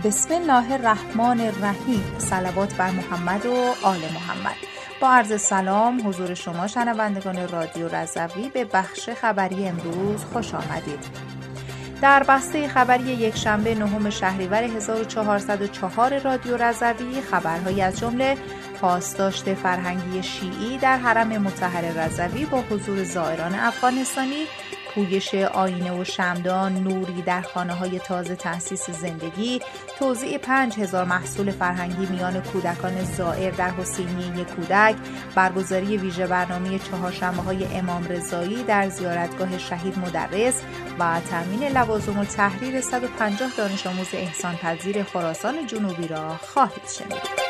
بسم الله الرحمن الرحیم. صلوات بر محمد و آل محمد. با عرض سلام حضور شما شنوندگان رادیو رضوی به بخش خبری امروز خوش آمدید. در بسته خبری یکشنبه 9 شهریور 1404 رادیو رضوی خبرهایی از جمله پاسداشت فرهنگی شیعی در حرم مطهر رضوی با حضور زائران افغانستانی، پویش آینه و شمعدان، نوری در خانه‌های تازه تأسیس زندگی، توزیع 5000 محصول فرهنگی میان کودکان زائر در حسینیه کودک، برگزاری ویژه برنامه چهارشنبه‌های امام رضایی در زیارتگاه شهید مدرس و تامین لوازم التحریر 150 دانش آموز احسان پذیر خراسان جنوبی را خواهید شنید.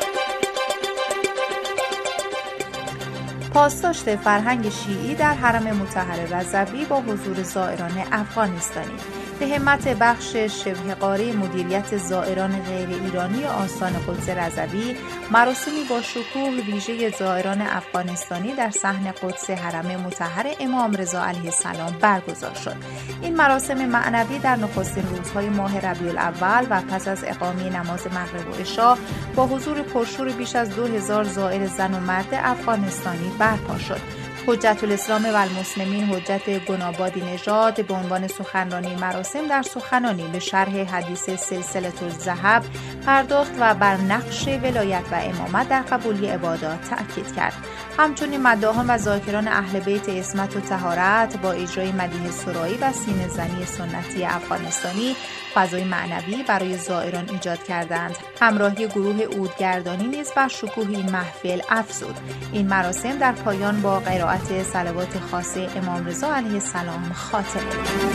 پاسداشت فرهنگ شیعی در حرم مطهر رضوی با حضور زائران افغانستانی به همت بخش شبه قاره مدیریت زائران غیر ایرانی آستان قدس رضوی مراسمی با شکوه ویژه زائران افغانستانی در صحن قدس حرم مطهر امام رضا علیه السلام برگزار شد. این مراسم معنوی در نخستین روزهای ماه ربیع الاول و پس از اقامه نماز مغرب و عشا با حضور پرشور بیش از 2000 زائر زن و مرد افغانستانی برپا شد. حجت الاسلام و المسلمین حجت گنابادی نژاد به عنوان سخنرانی مراسم در سخنانی به شرح حدیث سلسله الذهب پرداخت و بر نقش ولایت و امامت در قبولی عبادات تأکید کرد. همچنین مداحان و ذاکران اهل بیت عصمت و طهارت با اجرای مدیح سرایی و سینه زنی سنتی افغانستانی فضای معنوی برای زائران ایجاد کردند. همراهی گروه عودگردانی نیز بر شکوه این محفل افزود. این مراسم در پایان با قرائت صلوات خاصه امام رضا علیه السلام خاتمه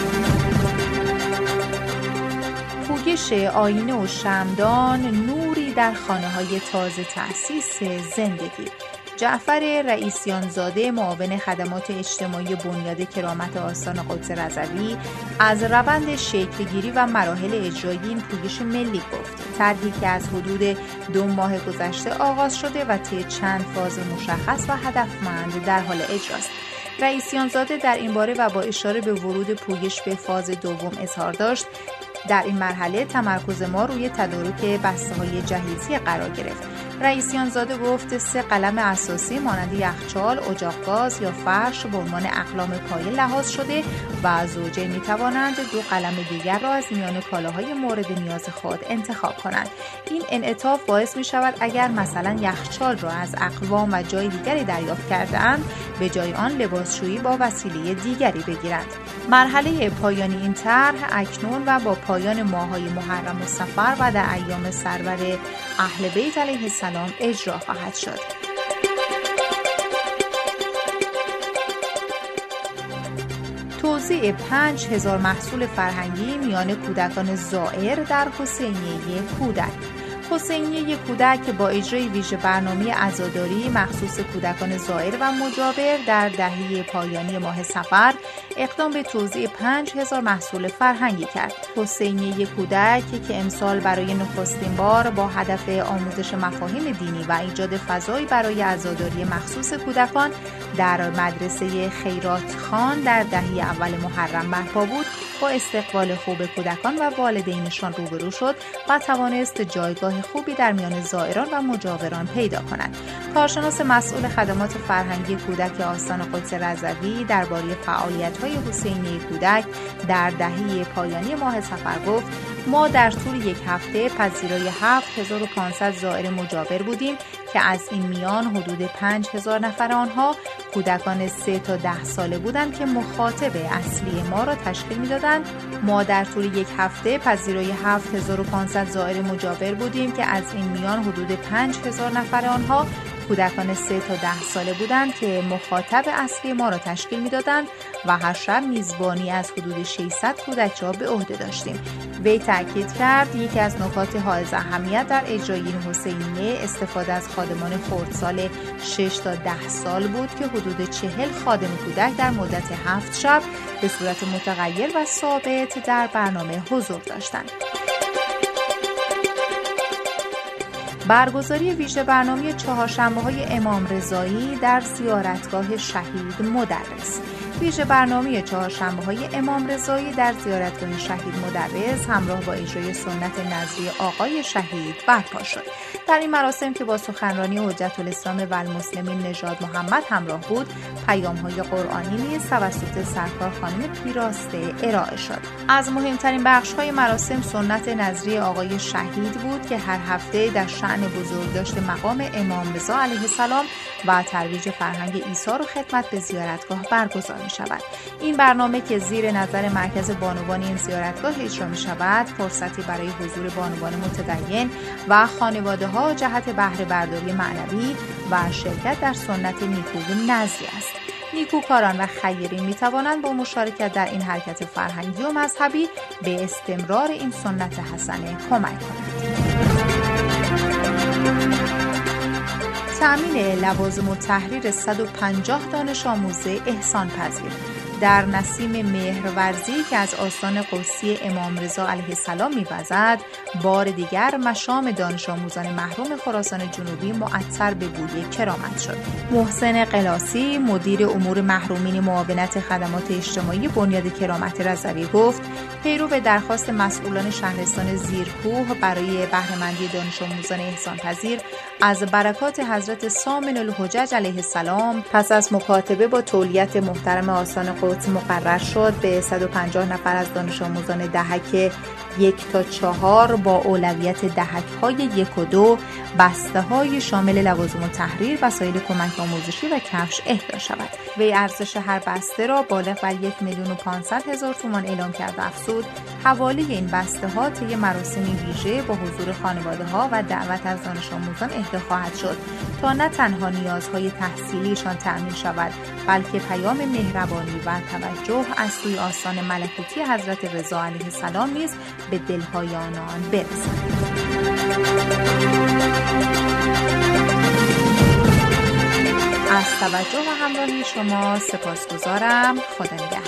پویش آینه و شمعدان، نوری در خانه‌های تازه تأسیس زندگی. جعفر رئیسیان زاده معاون خدمات اجتماعی بنیاد کرامت آستان قدس رضوی از روند شکلگیری و مراحل اجرایی این پویش ملی گفت. طرحی که از حدود 2 ماه گذشته آغاز شده و طی چند فاز مشخص و هدفمند در حال اجراست. رئیسیان زاده در این باره و با اشاره به ورود پویش به فاز دوم اظهار داشت: در این مرحله تمرکز ما روی تدارک بسته‌های جهیزی قرار گرفت. رئیسیان زاده گفت 3 قلم اساسی مانند یخچال، اجاق گاز یا فرش به عنوان اقلام پایه لحاظ شده و زوجین می توانند 2 قلم دیگر را از میان کالاهای مورد نیاز خود انتخاب کنند. این انعطاف باعث می شود اگر مثلا یخچال را از اقوام و جای دیگری دریافت کرده‌اند به جای آن لباسشویی با وسیله دیگری بگیرند. مرحله پایانی این طرح اکنون و با پایان ماه‌های محرم و صفر و در ایام سرور اهل بیت علیه السلام اجرا خواهد شد. توزیع 5000 محصول فرهنگی میان کودکان زائر در حسینیه کودک. حسینیه کودک با اجرای ویژه برنامه عزاداری مخصوص کودکان زائر و مجاور در دهه پایانی ماه صفر اقدام به توزیع 5000 محصول فرهنگی کرد. حسینیه کودک که امسال برای نخستین بار با هدف آموزش مفاهیم دینی و ایجاد فضایی برای عزاداری مخصوص کودکان در مدرسه خیرات خان در دهه اول محرم برپا بود، با استقبال خوب کودکان و والدینشان روبرو شد و توانست جایگاه خوبی در میان زائران و مجاوران پیدا کند. کارشناس مسئول خدمات فرهنگی کودک آستان قدس رضوی درباره فعالیت‌های حسینیه کودک در دهه پایانی ماه صفر گفت: ما در طول یک هفته پذیرای 7500 زائر مجاور بودیم که از این میان حدود 5000 نفر آنها کودکان 3 تا 10 ساله بودند که مخاطب اصلی ما را تشکیل می‌دادند. ما در طول یک هفته پذیرای 7500 زائر مجاور بودیم که از این میان حدود 5000 نفر آنها کودکان 3 تا 10 ساله بودند که مخاطب اصلی ما را تشکیل می‌دادند و هر شب میزبانی از حدود 600 کودک را به عهده داشتیم. وی تاکید کرد یکی از نکات حائز اهمیت در اجرای این حسینیه استفاده از خادمان خردسال 6 تا 10 سال بود که حدود 40 خادم کودک در مدت 7 شب به صورت متغیر و ثابت در برنامه حضور داشتند. برگزاری ویژه برنامه چهارشنبه‌های امام رضایی در زیارتگاه شهید مدرس. ویژه برنامه چهارشنبه‌های امام رضایی در زیارتگاه شهید مدرس همراه با اجرای سنت نظری آقای شهید برپا شد. در این مراسم که با سخنرانی حجت الاسلام و المسلمین نژاد محمد همراه بود، پیام‌های قرآنی نیز توسط سرکار خانم پیراسته ارائه شد. از مهمترین بخش‌های مراسم سنت نظری آقای شهید بود که هر هفته در شأن بزرگداشت مقام امام رضا علیه السلام و ترویج فرهنگ ایثار و خدمت به زیارتگاه برگزار می‌شود. این برنامه که زیر نظر مرکز بانوان این زیارتگاه اجرا می‌شود، فرصتی برای حضور بانوان متدین و خانواده‌ها جهت بهره برداری معنوی و شرکت در سنت نیکویی نظری است. نیکوکاران و خیرین می‌توانند با مشارکت در این حرکت فرهنگی و مذهبی به استمرار این سنت حسنه کمک کنند. تأمین لوازم التحریر 150 دانش آموز احسان پذیر در نسیم مهرورزی که از آستان قدسی امام رضا علیه السلام می‌وزد، بار دیگر مشام دانش آموزان محروم خراسان جنوبی معطر به بوی کرامت شد. محسن قلاسی، مدیر امور محرومین معاونت خدمات اجتماعی بنیاد کرامت رضوی گفت: پیرو به درخواست مسئولان شهرستان زیرکوه برای بهره‌مندی دانش آموزان احسان پذیر از برکات حضرت سامن الحجج علیه السلام پس از مکاتبه با تولیت محترم آستان قدس مقرر شد به 150 نفر از دانش آموزان دهک 1 تا 4 با اولویت دهک‌های 1 و 2 بسته‌های شامل لوازم التحریر، وسایل کمک آموزشی و کفش اهدا شود. وی ارزش هر بسته را بالغ بر 1,500,000 تومان اعلام کرد و افزود حوالی این بسته‌ها طی مراسمی ویژه با حضور خانواده‌ها و دعوت از دانش آموزان اهدا خواهد شد تا نه تنها نیازهای تحصیلیشان تأمین شود، بلکه پیام مهربانی و توجه از سوی آستان ملکوتی حضرت رضا علیه السلام نیز به دلهای آنان برسد. از توجه و همراهی شما سپاسگزارم. خدا نگهدار.